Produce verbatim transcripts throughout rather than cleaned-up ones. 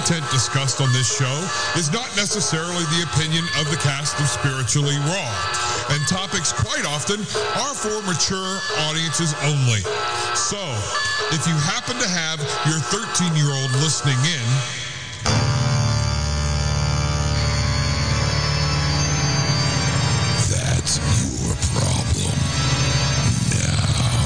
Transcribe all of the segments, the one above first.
content discussed on this show is not necessarily the opinion of the cast of Spiritually Raw, and topics quite often are for mature audiences only. So, if you happen to have your thirteen-year-old listening in, that's your problem now.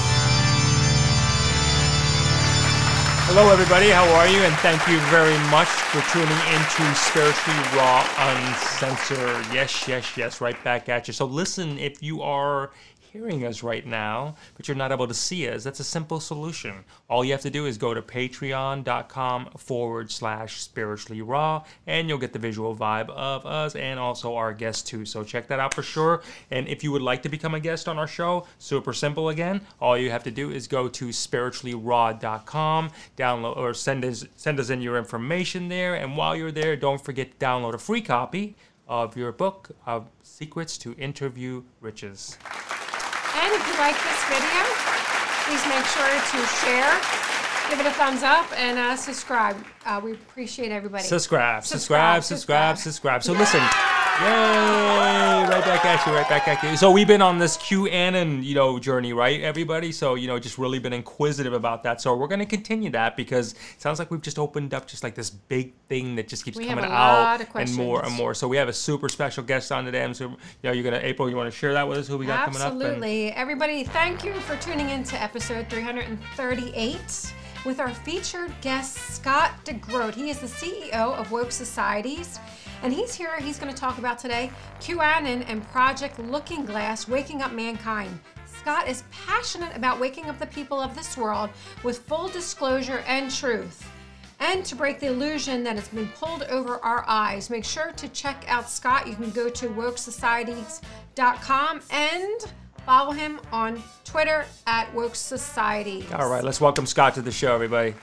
Hello, everybody. How are you? And thank you very much for tuning into Spiritually Raw Uncensored. Yes, yes, yes, right back at you. So listen, if you are hearing us right now, but you're not able to see us, that's a simple solution. All you have to do is go to patreon.com forward slash spiritually raw, and you'll get the visual vibe of us and also our guests too. So check that out for sure. And if you would like to become a guest on our show, super simple again. All you have to do is go to spiritually raw dot com, download or send us send us in your information there. And while you're there, don't forget to download a free copy of your book of Secrets to Interview Riches. And if you like this video, please make sure to share, give it a thumbs up, and uh, subscribe. Uh, we appreciate everybody. Subscribe, subscribe, subscribe, subscribe. So listen, yay! Right back at you, right back at you. So we've been on this QAnon, you know, journey, right, everybody? So, you know, just really been inquisitive about that. So we're going to continue that because it sounds like we've just opened up just like this big thing that just keeps we coming have a out lot of and more and questions. more. So we have a super special guest on today. So, you know, you're going to, April, you want to share that with us, who we got coming up? Absolutely. Everybody, thank you for tuning in to episode three thirty-eight. With our featured guest, Scott DeGroat. He is the C E O of Woke Societies, and he's here. He's going to talk about today QAnon and Project Looking Glass, waking up mankind. Scott is passionate about waking up the people of this world with full disclosure and truth, and to break the illusion that has been pulled over our eyes. Make sure to check out Scott. You can go to woke societies dot com and follow him on Twitter at Woke Society. All right, let's welcome Scott to the show, everybody.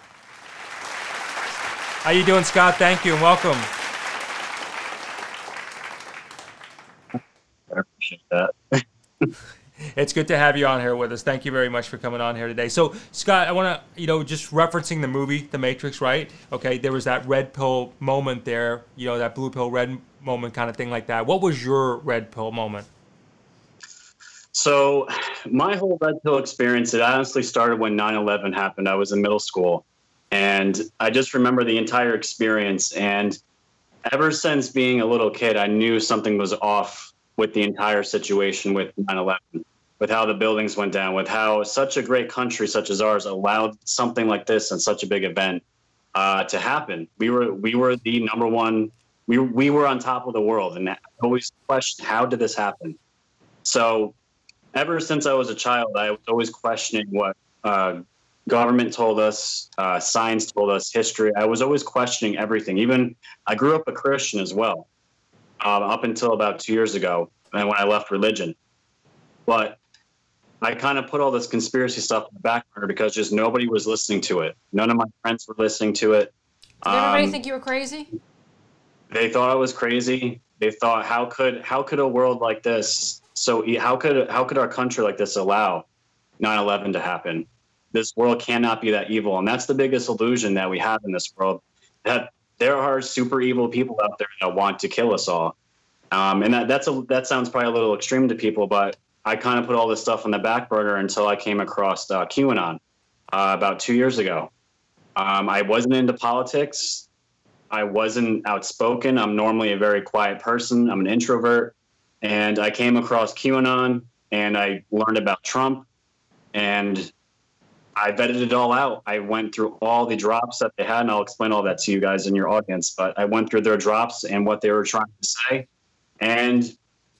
How you doing, Scott? Thank you and welcome. I appreciate that. It's good to have you on here with us. Thank you very much for coming on here today. So, Scott, I want to, you know, just referencing the movie, The Matrix, right? Okay, there was that red pill moment there, you know, that blue pill, red moment kind of thing like that. What was your red pill moment? So my whole red pill experience, it honestly started when nine eleven happened. I was in middle school, and I just remember the entire experience. And ever since being a little kid, I knew something was off with the entire situation with nine eleven, with how the buildings went down, with how such a great country such as ours allowed something like this and such a big event uh, to happen. We were we were the number one. We we were on top of the world, and I always questioned, how did this happen? So ever since I was a child, I was always questioning what uh, government told us, uh, science told us, history. I was always questioning everything. Even I grew up a Christian as well, um, up until about two years ago, and when I left religion. But I kind of put all this conspiracy stuff in the back burner because just nobody was listening to it. None of my friends were listening to it. Did everybody Um, think you were crazy? They thought I was crazy. They thought, how could how could a world like this? So how could how could our country like this allow nine eleven to happen? This world cannot be that evil. And that's the biggest illusion that we have in this world, that there are super evil people out there that want to kill us all. Um, and that that's a, that sounds probably a little extreme to people, but I kind of put all this stuff on the back burner until I came across uh, QAnon uh, about two years ago. Um, I wasn't into politics. I wasn't outspoken. I'm normally a very quiet person. I'm an introvert. And I came across QAnon, and I learned about Trump, and I vetted it all out. I went through all the drops that they had, and I'll explain all that to you guys in your audience. But I went through their drops and what they were trying to say, and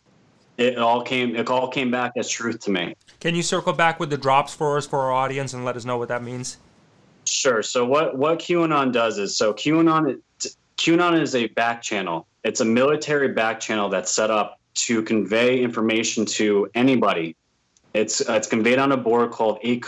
it all came it all came back as truth to me. Can you circle back with the drops for us, for our audience, and let us know what that means? Sure. So what, what QAnon does is, so QAnon, QAnon is a back channel. It's a military back channel that's set up to convey information to anybody. It's uh, it's conveyed on a board called a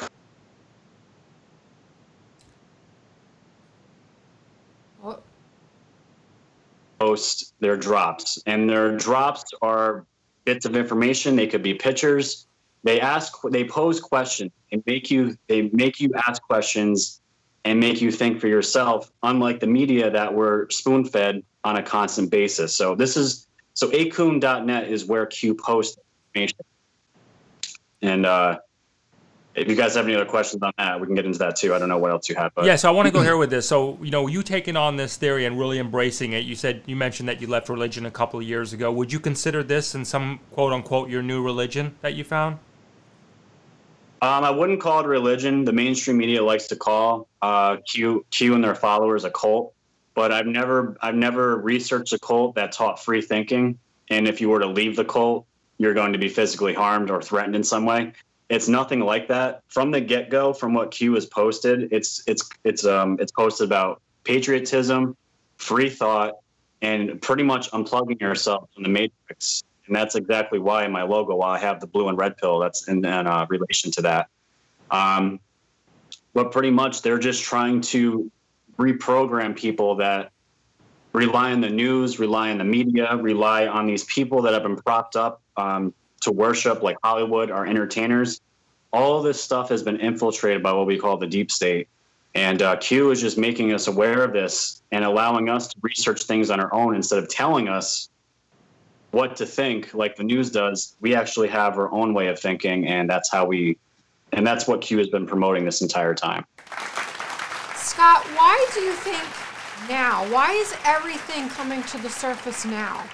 post their drops, and their drops are bits of information. They could be pictures. They ask, they pose questions. They make you they make you ask questions and make you think for yourself, unlike the media that we're spoon-fed on a constant basis. So this is so akoon dot net is where Q posts information. And uh, if you guys have any other questions on that, we can get into that too. I don't know what else you have. But. Yeah, so I want to go here with this. So, you know, you taking on this theory and really embracing it. You said, you mentioned that you left religion a couple of years ago. Would you consider this in some quote unquote your new religion that you found? Um, I wouldn't call it religion. The mainstream media likes to call uh, Q Q and their followers a cult, but I've never I've never researched a cult that taught free thinking. And if you were to leave the cult, you're going to be physically harmed or threatened in some way. It's nothing like that. From the get-go, from what Q has posted, it's it's it's um it's posted about patriotism, free thought, and pretty much unplugging yourself from the matrix. And that's exactly why in my logo, while I have the blue and red pill, that's in, in uh, relation to that. Um, but pretty much they're just trying to reprogram people that rely on the news, rely on the media, rely on these people that have been propped up um, to worship, like Hollywood, our entertainers. All of this stuff has been infiltrated by what we call the deep state. And uh, Q is just making us aware of this and allowing us to research things on our own instead of telling us what to think like the news does. We actually have our own way of thinking, and that's how we, and that's what Q has been promoting this entire time. Scott, why do you think now? Why is everything coming to the surface now?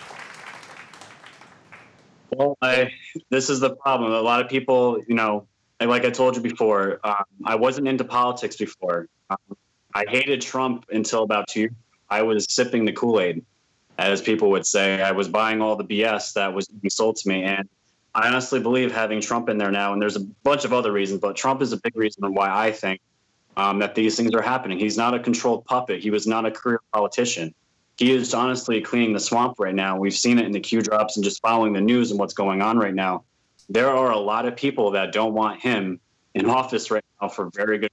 Well, I, this is the problem. A lot of people, you know, like I told you before, um, I wasn't into politics before. Um, I hated Trump until about two years. I was sipping the Kool-Aid, as people would say. I was buying all the B S that was being sold to me. And I honestly believe having Trump in there now, and there's a bunch of other reasons, but Trump is a big reason why I think um, that these things are happening. He's not a controlled puppet. He was not a career politician. He is honestly cleaning the swamp right now. We've seen it in the Q drops and just following the news and what's going on right now. There are a lot of people that don't want him in office right now for very good.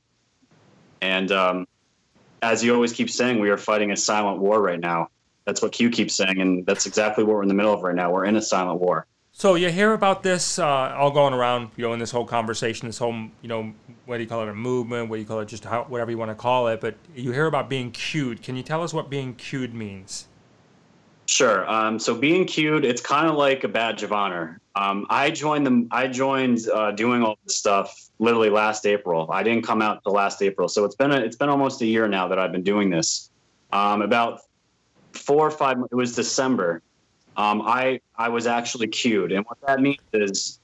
And um, as you always keep saying, we are fighting a silent war right now. That's what Q keeps saying, and that's exactly what we're in the middle of right now. We're in a silent war. So you hear about this uh, all going around, you know, in this whole conversation, this whole, you know, what do you call it, a movement, what do you call it, just how, whatever you want to call it, but you hear about being Q'd. Can you tell us what being Q'd means? Sure. Um, so being Q'd, it's kind of like a badge of honor. Um, I joined them. I joined uh, doing all this stuff literally last April. I didn't come out till last April, so it's been a, it's been almost a year now that I've been doing this. Um, about four or five. It was December. Um, I I was actually Q'd, and what that means is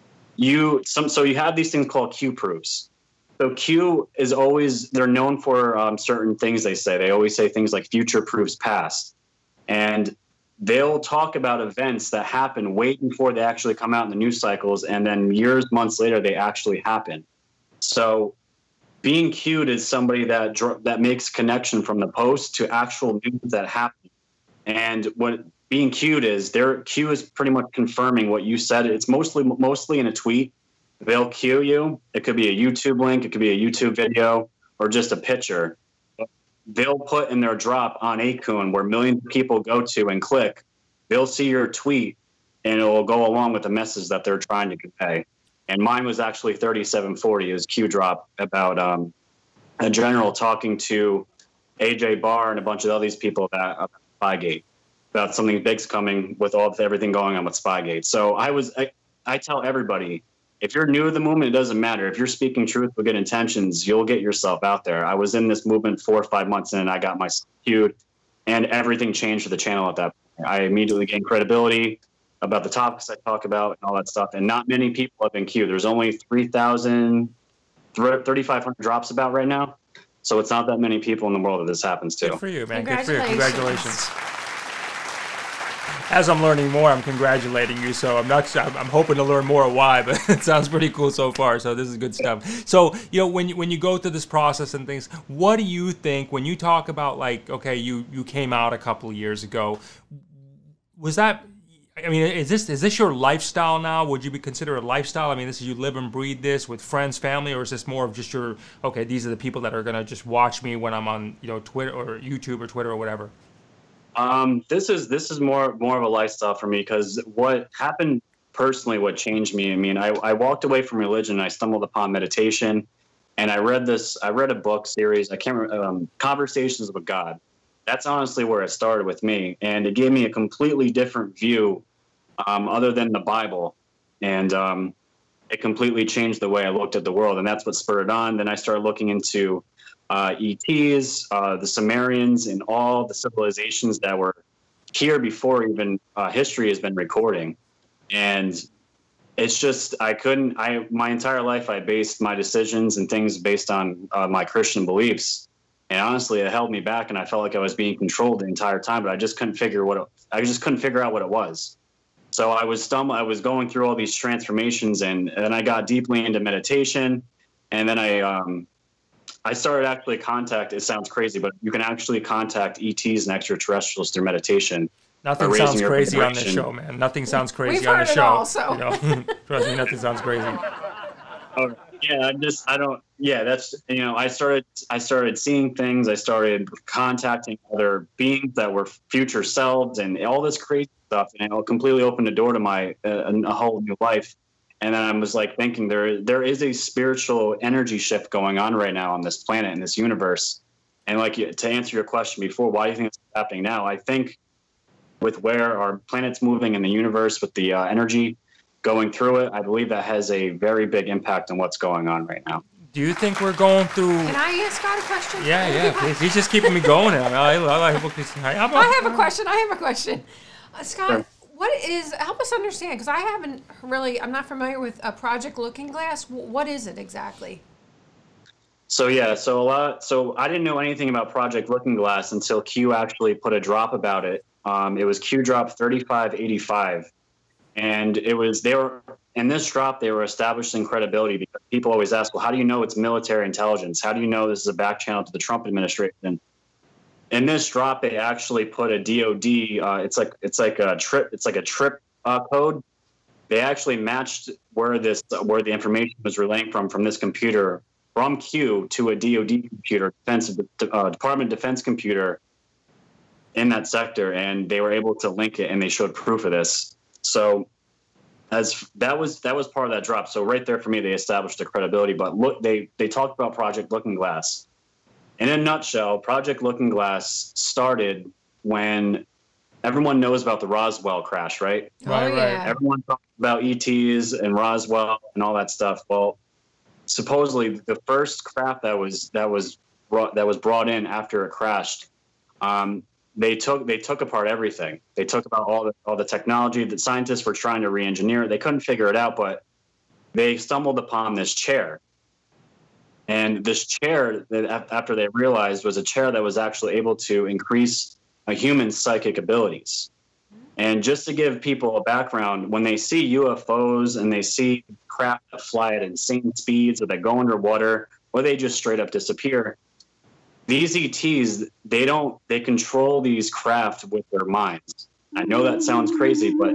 you some. So you have these things called Q proofs. So Q is always, they're known for um, certain things. They say they always say things like future proofs past. And they'll talk about events that happen way before they actually come out in the news cycles, and then years, months later, they actually happen. So being Q'd is somebody that that makes connection from the post to actual news that happen. And what being Q'd is, their Q is pretty much confirming what you said. It's mostly mostly in a tweet. They'll Q you. It could be a YouTube link, it could be a YouTube video, or just a picture. They'll put in their drop on Akoon, where millions of people go to and click. They'll see your tweet, and it will go along with the message that they're trying to convey. And mine was actually thirty-seven forty. It was Q drop about um, a general talking to A J Barr and a bunch of all these people about, about Spygate, about something big's coming with all everything going on with Spygate. So I was, I, I tell everybody, if you're new to the movement, it doesn't matter. If you're speaking truth with good intentions, you'll get yourself out there. I was in this movement four or five months in, and I got myself Q'd, and everything changed for the channel at that point. I immediately gained credibility about the topics I talk about and all that stuff. And not many people have been Q'd. There's only three thousand, thirty-five hundred drops about right now. So it's not that many people in the world that this happens to. Good for you, man. Congratulations. Good for you. Congratulations. As I'm learning more, I'm congratulating you. So I'm not. I'm hoping to learn more why, but it sounds pretty cool so far. So this is good stuff. So you know, when you, when you go through this process and things, what do you think when you talk about, like, okay, you you came out a couple of years ago? Was that? I mean, is this is this your lifestyle now? Would you be considered a lifestyle? I mean, this is you live and breathe this with friends, family, or is this more of just your, okay, these are the people that are gonna just watch me when I'm on, you know, Twitter or YouTube or Twitter or whatever? Um, this is this is more more of a lifestyle for me, because what happened personally, what changed me, I mean, I, I walked away from religion. I stumbled upon meditation, And I read this, I read a book series, I can't remember, um, Conversations with God. That's honestly where it started with me. And it gave me a completely different view um, other than the Bible. And um, it completely changed the way I looked at the world. And that's what spurred it on. Then I started looking into uh, E Ts, uh, the Sumerians, and all the civilizations that were here before even uh, history has been recording. And it's just, I couldn't, I, my entire life, I based my decisions and things based on uh, my Christian beliefs. And honestly, it held me back, and I felt like I was being controlled the entire time, but I just couldn't figure what it, I just couldn't figure out what it was. So I was stum- I was going through all these transformations, and, and I got deeply into meditation. And then I, um, I started actually contact, it sounds crazy, but you can actually contact E Ts and extraterrestrials through meditation. Nothing sounds crazy on this show, man. Nothing sounds crazy We've on heard the it show. all, so. You know? Trust me, nothing sounds crazy. Oh, yeah, I just, I don't, yeah, that's, you know, I started, I started seeing things. I started contacting other beings that were future selves and all this crazy stuff. And it completely opened the door to my, uh, a whole new life. And then I was like thinking there, there is a spiritual energy shift going on right now on this planet, in this universe. And like, to answer your question before, why do you think it's happening now? I think with where our planet's moving in the universe, with the uh, energy going through it, I believe that has a very big impact on what's going on right now. Do you think we're going through... Can I ask Scott a question? Yeah, yeah, please. He's just keeping me going. I, I, I, I, I have a question. I have a question. Uh, Scott, sure. What is, help us understand, because I haven't really, I'm not familiar with a Project Looking Glass. What is it exactly? So yeah, so a lot, so I didn't know anything about Project Looking Glass until Q actually put a drop about it. Um, it was Q drop thirty-five eighty-five. And it was, they were, in this drop, they were establishing credibility, because people always ask, well, how do you know it's military intelligence? How do you know this is a back channel to the Trump administration? In this drop, they actually put a D O D, uh, it's like, it's like a trip, it's like a trip uh, code. They actually matched where this, where the information was relaying from, from this computer, from Q to a D O D computer, Defense, uh, Department of Defense computer in that sector. And they were able to link it, and they showed proof of this. So as that was that was part of that drop. So right there for me, they established the credibility. But look, they they talked about Project Looking Glass. In a nutshell, Project Looking Glass started when everyone knows about the Roswell crash, right? Right, oh, right. Yeah. Everyone talks about E Ts and Roswell and all that stuff. Well, supposedly the first craft that was that was brought that was brought in after it crashed. Um, They took they took apart everything. They took about all the all the technology that scientists were trying to re-engineer. They couldn't figure it out, but they stumbled upon this chair. And this chair, that after they realized, was a chair that was actually able to increase a human's psychic abilities. And just to give people a background, when they see U F Os and they see craft that fly at insane speeds, or they go underwater, or they just straight up disappear, these E Ts, they don't, they control these craft with their minds. I know that sounds crazy, but...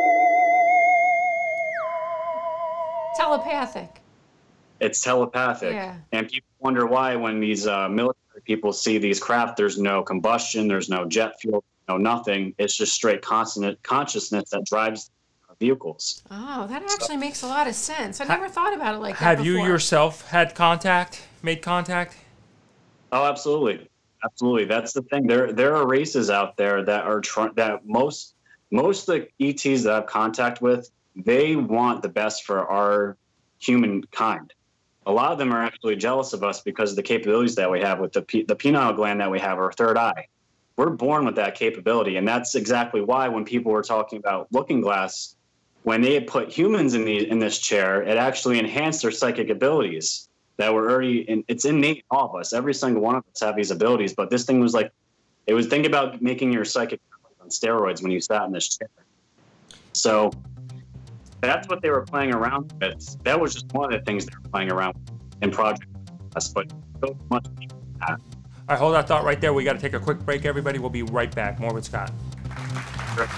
Telepathic. It's telepathic. Yeah. And people wonder why, when these uh, military people see these craft, there's no combustion, there's no jet fuel, no nothing. It's just straight constant consciousness that drives vehicles. Oh, that actually makes a lot of sense. I never thought about it like that Have before. you yourself had contact, made contact? Oh, absolutely, absolutely. That's the thing. There, there are races out there that are trying. That most, most of the E Ts that I have contact with, they want the best for our humankind. A lot of them are actually jealous of us because of the capabilities that we have with the pe- the pineal gland that we have, our third eye. We're born with that capability, and that's exactly why when people were talking about Looking Glass, when they had put humans in the in this chair, it actually enhanced their psychic abilities that were already in, it's innate in all of us. Every single one of us have these abilities, but this thing was like, it was think about making your psychic on steroids when you sat in this chair. So that's what they were playing around with. That was just one of the things they were playing around with in Project Glass, but so much. All right, hold that thought right there. We got to take a quick break, everybody. We'll be right back. More with Scott. Sure.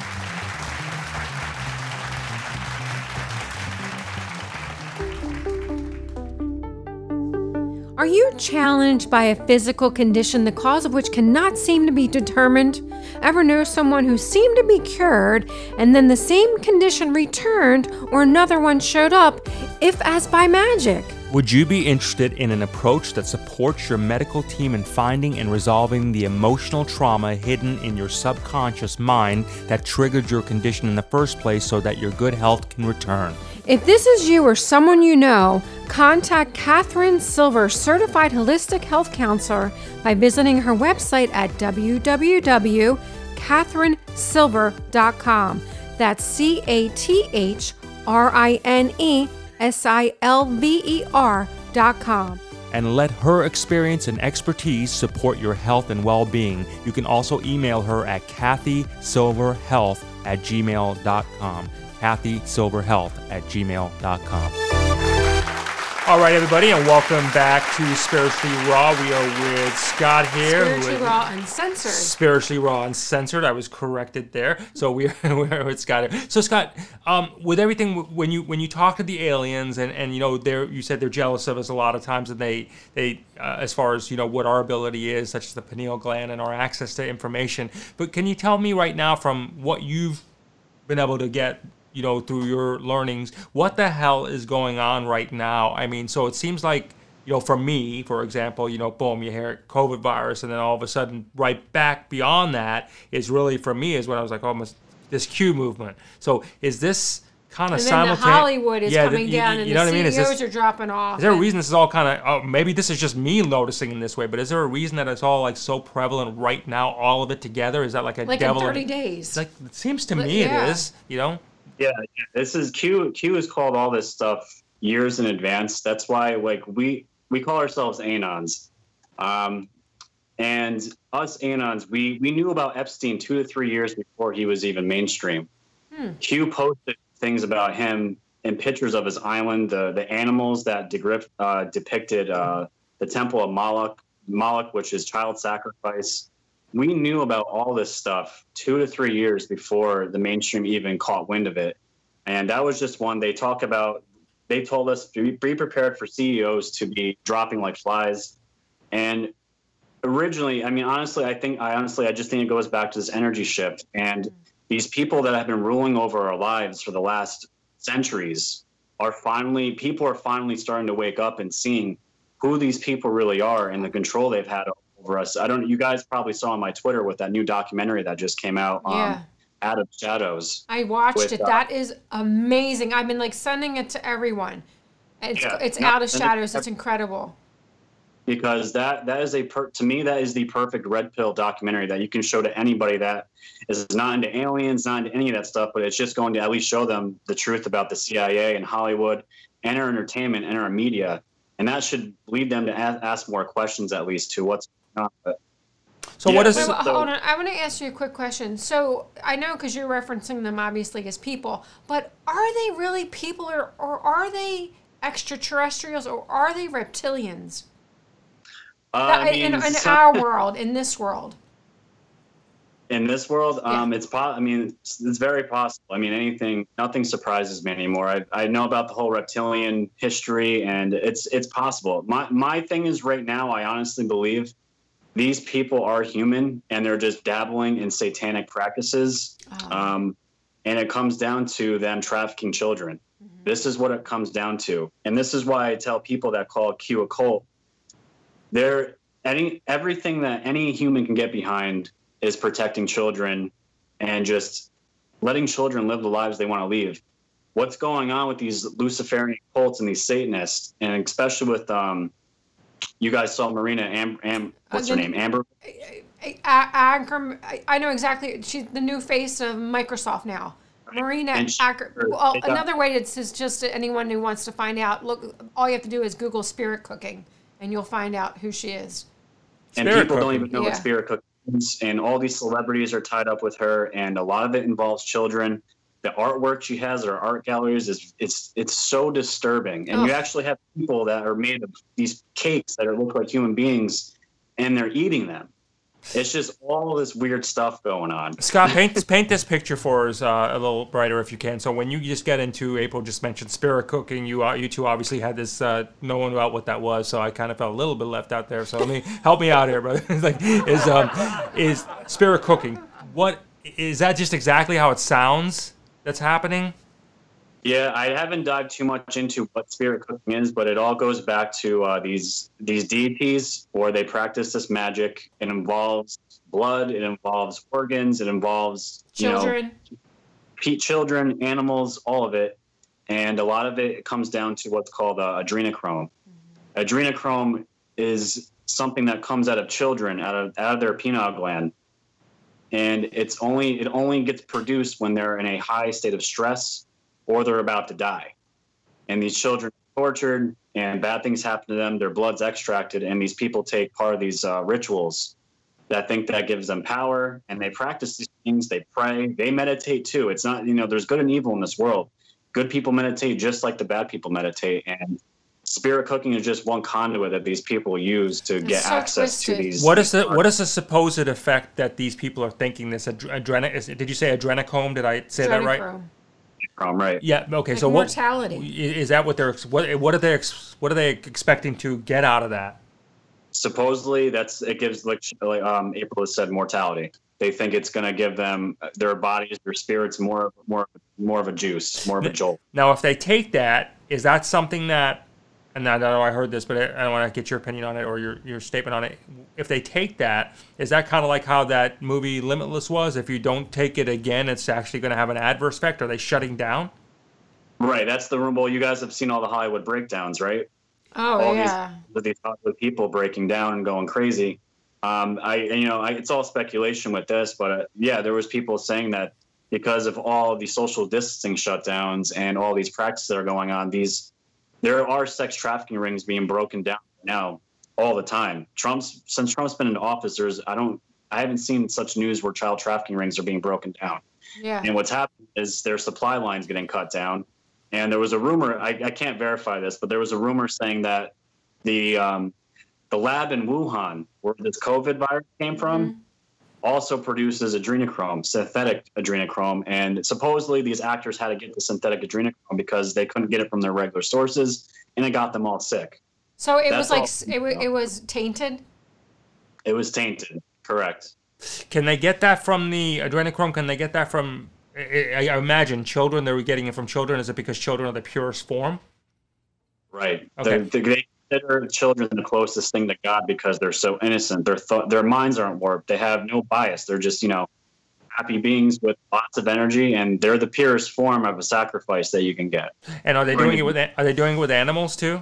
Are you challenged by a physical condition, the cause of which cannot seem to be determined? Ever know someone who seemed to be cured and then the same condition returned, or another one showed up, if as by magic? Would you be interested in an approach that supports your medical team in finding and resolving the emotional trauma hidden in your subconscious mind that triggered your condition in the first place so that your good health can return? If this is you or someone you know, contact Catherine Silver, Certified Holistic Health Counselor, by visiting her website at w w w dot catherine silver dot com. That's C A T H R I N E S I L V E R dot com. And let her experience and expertise support your health and well-being. You can also email her at kathy silver health at gmail dot com. kathy silver health at gmail dot com. All right, everybody, and welcome back to Spiritually Raw. We are with Scott here. Spiritually Raw Uncensored. Spiritually Raw Uncensored. I was corrected there. So we're, we're with Scott here. So Scott, um, with everything, when you when you talk to the aliens, and, and you know, they're you said they're jealous of us a lot of times, and they they uh, as far as you know what our ability is, such as the pineal gland and our access to information. But can you tell me right now, from what you've been able to get, you know, through your learnings, what the hell is going on right now? I mean, so it seems like, you know, for me, for example, you know, boom, you hear COVID virus, and then all of a sudden, right back beyond that is really, for me, is when I was like, oh, this Q movement. So is this kind of simultaneous? And then the Hollywood is yeah, coming the, down, you, and you know the what I mean? C E Os is this, are dropping off. Is there a reason this is all kind of, oh, maybe this is just me noticing in this way, but is there a reason that it's all like so prevalent right now, all of it together? Is that like a like devil? in thirty days. It's like, it seems to me yeah. it is, you know? Yeah, this is Q. Q has called all this stuff years in advance. That's why, like, we we call ourselves Anons, um, and us Anons, we we knew about Epstein two to three years before he was even mainstream. Hmm. Q posted things about him and pictures of his island, the the animals that degrip, uh, depicted uh, the temple of Moloch, Moloch, which is child sacrifice. We knew about all this stuff two to three years before the mainstream even caught wind of it. And that was just one. They talk about, they told us to be prepared for C E Os to be dropping like flies. And originally, I mean, honestly, I think, I honestly, I just think it goes back to this energy shift. And these people that have been ruling over our lives for the last centuries are finally, people are finally starting to wake up and seeing who these people really are and the control they've had over us. I don't, you guys probably saw on my Twitter with that new documentary that just came out. Yeah. Um, Out of Shadows. I watched with, it. Uh, that is amazing. I've been like sending it to everyone. It's Yeah, it's no, Out of and Shadows. it- It's incredible. Because that that is a per, to me that is the perfect red pill documentary that you can show to anybody that is not into aliens, not into any of that stuff, but it's just going to at least show them the truth about the C I A and Hollywood and our entertainment and our media, and that should lead them to ask, ask more questions at least to what's going on. But, So Yeah, what is... Wait, so- wait, hold on. I want to ask you a quick question. So I know because you're referencing them obviously as people, but are they really people, or, or are they extraterrestrials, or are they reptilians? uh, That- I mean, in in some- our world, in this world. in this world, Yeah. um, it's po- I mean, it's, it's very possible. I mean, anything, nothing surprises me anymore. I, I know about the whole reptilian history, and it's it's possible. My my thing is right now, I honestly believe these people are human, and they're just dabbling in satanic practices. Oh. Um, and it comes down to them trafficking children. Mm-hmm. This is what it comes down to, and this is why I tell people that call Q a cult. They're any everything that any human can get behind is protecting children and just letting children live the lives they want to live. What's going on with these Luciferian cults and these Satanists, and especially with, um, you guys saw Marina, Am, Am, what's Uh, her the- name, Amber? I, I, Agram- I- I know exactly. She's the new face of Microsoft now. Marina And she- Acker. Well, it got- another way it's is just anyone who wants to find out. Look, all you have to do is Google spirit cooking, and you'll find out who she is. And Spirit people don't cooking. even know Yeah. what spirit cooking is, and all these celebrities are tied up with her, and a lot of it involves children. The artwork she has at her art galleries is it's it's so disturbing. And you Ugh. actually have people that are made of these cakes that are look like human beings, and they're eating them. It's just all this weird stuff going on. Scott, paint this paint this picture for us uh, a little brighter if you can. So when you just get into, April just mentioned spirit cooking, you uh, you two obviously had this uh, knowing about what that was. So I kind of felt a little bit left out there. So let me help me out here, brother. It's like is um is spirit cooking? What is that? Just exactly how it sounds that's happening? Yeah, I haven't dived too much into what spirit cooking is, but it all goes back to uh, these these deities, or they practice this magic. It involves blood, it involves organs, it involves Children. you know, children, animals, all of it, and a lot of it comes down to what's called uh, adrenochrome. Mm-hmm. Adrenochrome is something that comes out of children, out of out of their pineal gland, and it's only it only gets produced when they're in a high state of stress, or they're about to die. And these children are tortured and bad things happen to them. Their blood's extracted, and these people take part of these uh, rituals that think that gives them power, and they practice these things. They pray, they meditate too. It's not, you know, there's good and evil in this world. Good people meditate just like the bad people meditate. And spirit cooking is just one conduit that these people use to get so access twisted. to these. What is the what is the supposed effect that these people are thinking? This adren is, did you say adrenochrome? Did I say that right? Adrenochrome. Um, right. Yeah. Okay. Like so mortality. what is that? What they're what what are they what are they expecting to get out of that? Supposedly, that's it gives like like um, April has said, mortality. They think it's going to give them their bodies, their spirits more more more of a juice, more of a jolt. Now, if they take that, is that something that? And I know I heard this, but I, I want to get your opinion on it or your, your statement on it. If they take that, is that kind of like how that movie Limitless was? If you don't take it again, it's actually going to have an adverse effect. Are they shutting down? Right. That's the room. Well, you guys have seen all the Hollywood breakdowns, right? Oh, all yeah. These, these Hollywood people breaking down and going crazy. Um, I, you know, I, it's all speculation with this, but uh, yeah, there was people saying that because of all of the social distancing shutdowns and all these practices that are going on, these there are sex trafficking rings being broken down now all the time. Trump's since Trump's been in office, there's I don't I haven't seen such news where child trafficking rings are being broken down. Yeah. And what's happened is their supply lines getting cut down. And there was a rumor, I, I can't verify this, but there was a rumor saying that the um, the lab in Wuhan, where this COVID virus came from, mm-hmm. also produces adrenochrome, synthetic adrenochrome. And supposedly these actors had to get the synthetic adrenochrome because they couldn't get it from their regular sources, and it got them all sick. So it That's was like, all, it, it was tainted? It was tainted, correct. Can they get that from the adrenochrome? Can they get that from, I, I imagine, children? They were getting it from children. Is it because children are the purest form? Right. Okay. They, they consider children the closest thing to God because they're so innocent. Their th- their minds aren't warped. They have no bias. They're just, you know, happy beings with lots of energy, and they're the purest form of a sacrifice that you can get. And are they doing it with are they doing it with animals too?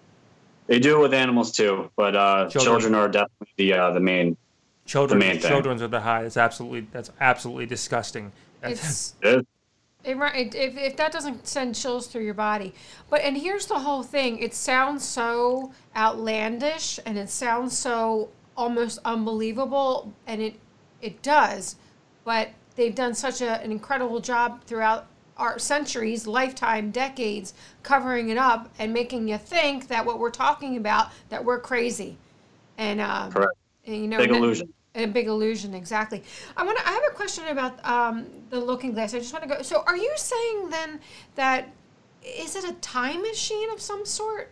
They do it with animals too, but uh, children. children are definitely the uh, the main. Children, the main thing. Children's are the high. It's absolutely that's absolutely disgusting. It's, it is. It, if, if that doesn't send chills through your body. But, and here's the whole thing. It sounds so outlandish and it sounds so almost unbelievable, and it it does. But they've done such a, an incredible job throughout our centuries, lifetime, decades, covering it up and making you think that what we're talking about, that we're crazy. And, um, Correct. And, you know, big illusion. A big illusion, exactly. I want to. I have a question about um, the Looking Glass. I just want to go. So, are you saying then that is it a time machine of some sort?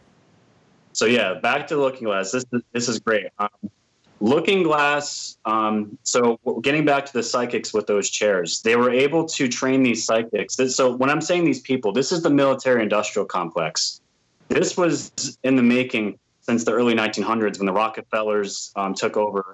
So yeah, back to Looking Glass. This this is great. Um, Looking Glass. Um, so getting back to the psychics with those chairs, they were able to train these psychics. So when I'm saying these people, this is the military-industrial complex. This was in the making since the early nineteen hundreds when the Rockefellers um, took over.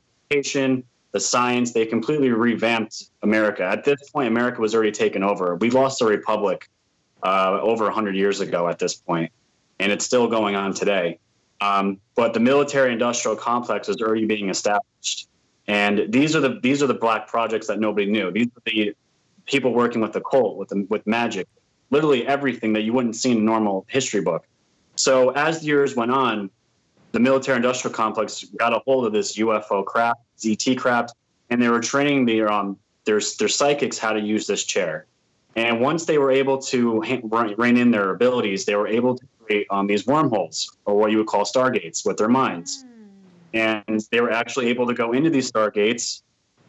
The science, they completely revamped America. At this point, America was already taken over. We lost the republic uh, over one hundred years ago at this point, and it's still going on today. Um, but the military-industrial complex is already being established, and these are the these are the black projects that nobody knew. These are the people working with the occult, with the, with magic, literally everything that you wouldn't see in a normal history book. So as the years went on, the military-industrial complex got a hold of this U F O crap, Z T crap, and they were training their um their their psychics how to use this chair. And once they were able to rein in their abilities, they were able to create um, these wormholes, or what you would call stargates, with their minds. Mm. And they were actually able to go into these stargates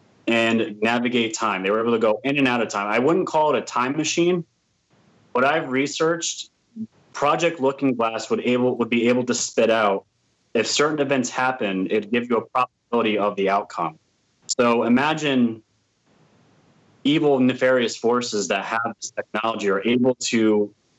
and navigate time. They were able to go in and out of time. I wouldn't call it a time machine. What I've researched, Project Looking Glass would able would be able to spit out. If certain events happen, it'd give you a probability of the outcome. So imagine evil, nefarious forces that have this technology are able to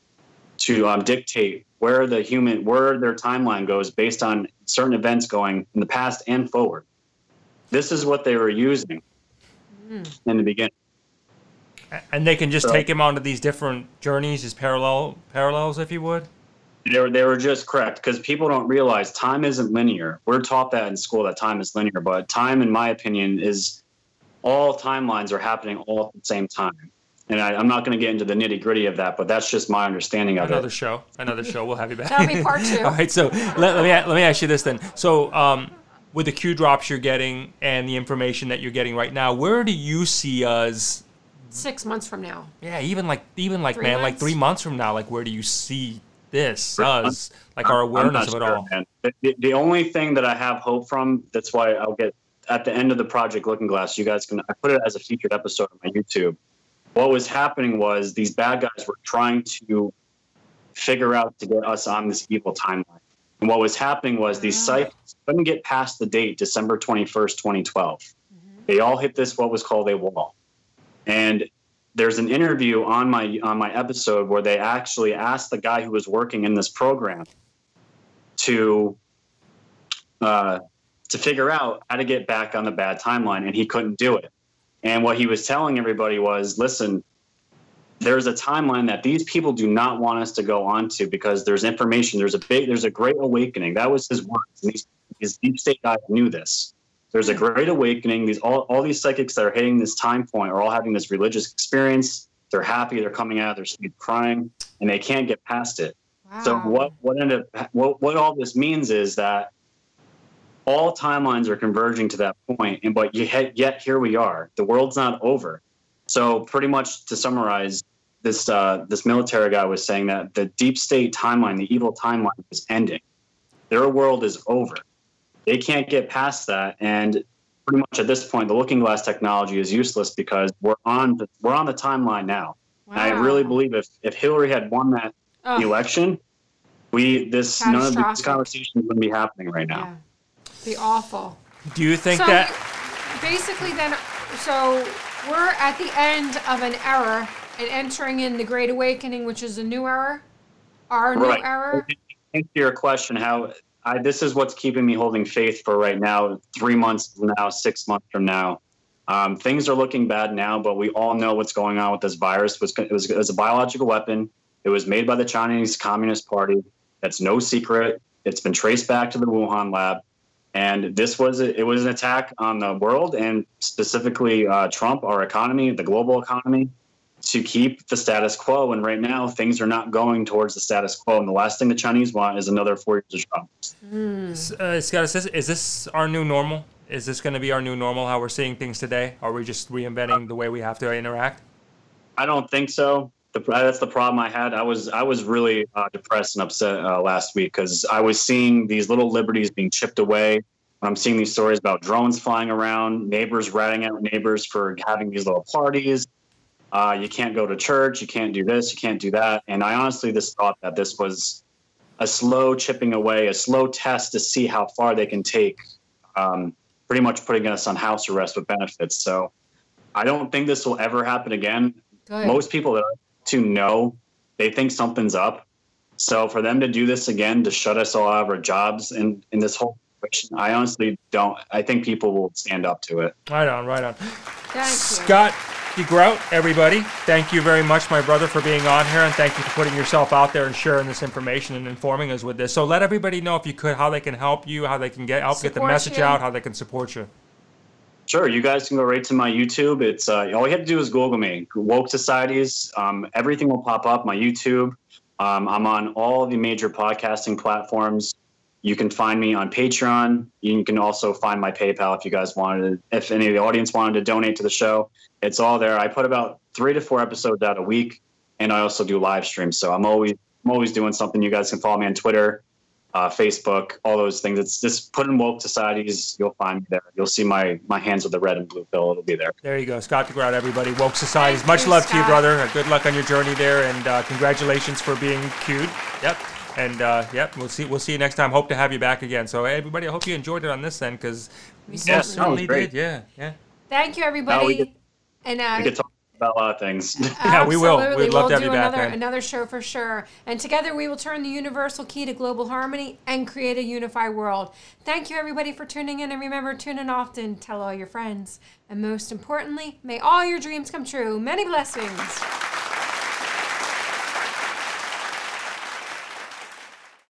to um, dictate where the human, where their timeline goes based on certain events going in the past and forward. This is what they were using mm. in the beginning. And they can just so, take him onto these different journeys, as parallel parallels, if you would? They were, they were just correct, because people don't realize time isn't linear. We're taught that in school, that time is linear, but time, in my opinion, is all timelines are happening all at the same time. And I, I'm not going to get into the nitty gritty of that, but that's just my understanding of another it. Show, another show. We'll have you back. That'll be part two. All right, so let, let me let me ask you this then. So, um, with the Q drops you're getting and the information that you're getting right now, where do you see us? Six months from now. Yeah, even like even like three man, months? like three months from now, like where do you see this us? Like our awareness of it sure, all. Man. The, the only thing that I have hope from, that's why I'll get at the end of the Project Looking Glass. You guys can. I put it as a featured episode on my YouTube. What was happening was these bad guys were trying to figure out to get us on this evil timeline. And what was happening was these sites couldn't get past the date, December twenty-first, twenty twelve. Mm-hmm. They all hit this, what was called a wall. And there's an interview on my on my episode where they actually asked the guy who was working in this program to uh, to figure out how to get back on the bad timeline, and he couldn't do it. And what he was telling everybody was, listen, there's a timeline that these people do not want us to go on to, because there's information, there's a big, there's a great awakening. That was his words. And these, these deep state guys knew this. There's a great awakening. These all, all these psychics that are hitting this time point are all having this religious experience. They're happy. They're coming out. They're sleep crying, and they can't get past it. Wow. So what what ended up, what what all this means is that all timelines are converging to that point, and but yet, yet here we are. The world's not over. So pretty much to summarize, this uh, this military guy was saying that the deep state timeline, the evil timeline, is ending. Their world is over. They can't get past that, and pretty much at this point, the Looking Glass technology is useless because we're on the we're on the timeline now. Wow. And I really believe if, if Hillary had won that oh. election, we this none of these conversations wouldn't be happening right now. Yeah. Be awful. Do you think so that basically then? So we're at the end of an era and entering in the Great Awakening, which is a new era, our new right. era. To answer your question, how. I, this is what's keeping me holding faith for right now, three months from now, six months from now. Um, things are looking bad now, but we all know what's going on with this virus. It was, it was, it was a biological weapon. It was made by the Chinese Communist Party. That's no secret. It's been traced back to the Wuhan lab. And this was a, it was an attack on the world, and specifically uh, Trump, our economy, the global economy, to keep the status quo. And right now, things are not going towards the status quo. And the last thing the Chinese want is another four years of Trump. Mm. Uh, Scott, is this, is this our new normal? Is this going to be our new normal, how we're seeing things today? Are we just reinventing the way we have to interact? I don't think so. The, that's the problem I had. I was I was really uh, depressed and upset uh, last week because I was seeing these little liberties being chipped away. I'm seeing these stories about drones flying around, neighbors ratting out neighbors for having these little parties. Uh, you can't go to church. You can't do this. You can't do that. And I honestly just thought that this was a slow chipping away, a slow test to see how far they can take, um, pretty much putting us on house arrest with benefits. So I don't think this will ever happen again. Good. Most people that I to know, they think something's up. So for them to do this again, to shut us all out of our jobs in, in this whole situation, I honestly don't. I think people will stand up to it. Right on, right on. Thank Scott DeGroat, everybody, thank you very much, my brother, for being on here, and thank you for putting yourself out there and sharing this information and informing us with this. So let everybody know, if you could, how they can help you, how they can get help support get the message you. out, how they can support you. Sure, you guys can go right to my YouTube. It's uh, all you have to do is Google me, Woke Societies. Um, everything will pop up. My YouTube. Um, I'm on all the major podcasting platforms. You can find me on Patreon. You can also find my PayPal if you guys wanted to, if any of the audience wanted to donate to the show. It's all there. I put about three to four episodes out a week, and I also do live streams. So I'm always I'm always doing something. You guys can follow me on Twitter, uh, Facebook, all those things. It's just put in Woke Societies. You'll find me there. You'll see my my hands with the red and blue pill. It'll be there. There you go. Scott DeGroat, everybody. Woke Societies. Thank Much you, love Scott. to you, brother. Good luck on your journey there, and uh, congratulations for being cued. Yep. And uh, yep, we'll see. We'll see you next time. Hope to have you back again. So everybody, I hope you enjoyed it on this end, because we yeah, certainly did. Yeah, yeah. Thank you, everybody. No, we get, and uh, we get talk about a lot of things. Yeah, we will. Absolutely. We'd love we'll to have do you back, another man. another show for sure. And together we will turn the universal key to global harmony and create a unified world. Thank you everybody for tuning in, and remember, tune in often, tell all your friends, and most importantly, may all your dreams come true. Many blessings.